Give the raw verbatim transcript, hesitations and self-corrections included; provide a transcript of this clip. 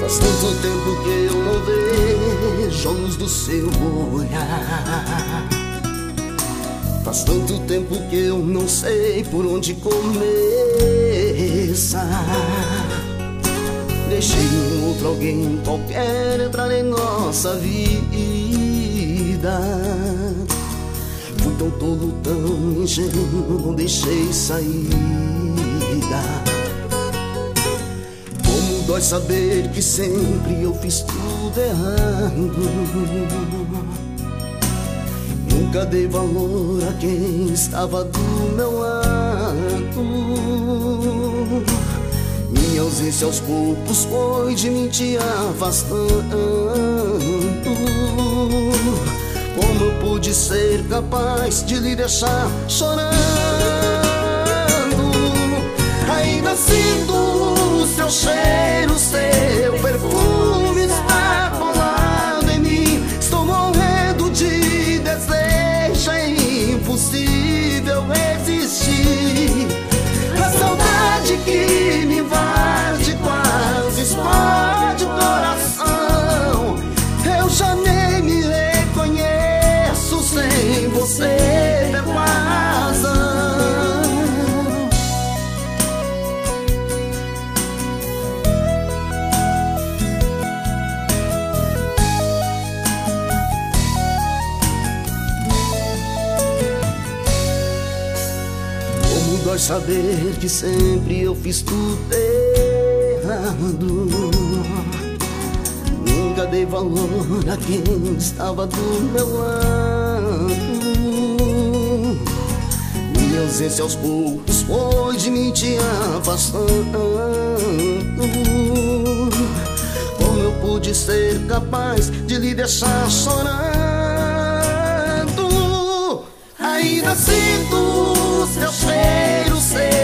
Faz tanto tempo que eu não vejo a luz do seu olhar. Faz tanto tempo que eu não sei por onde começar. Deixei um outro alguém qualquer entrar em nossa vida. Fui tão tolo, tão ingênuo, não deixei saída. Como dói saber que sempre eu fiz tudo errado. Nunca dei valor a quem estava do meu lado. Minha ausência aos poucos foi de mim te afastando. Como eu pude ser capaz de lhe deixar chorando? Ainda sinto o seu cheiro, seu perfume está colado em mim. Estou morrendo de desejo, é impossível resistir. A saudade que me invade quase explode o coração. Eu já nem me reconheço sem você ter razão. Como dói saber que sempre eu fiz tudo errado. Nunca dei valor a quem estava do meu lado. Minha ausência aos poucos foi de mim te afastando. Como eu pude ser capaz de lhe deixar chorando? Ainda sinto o seu cheiro, seu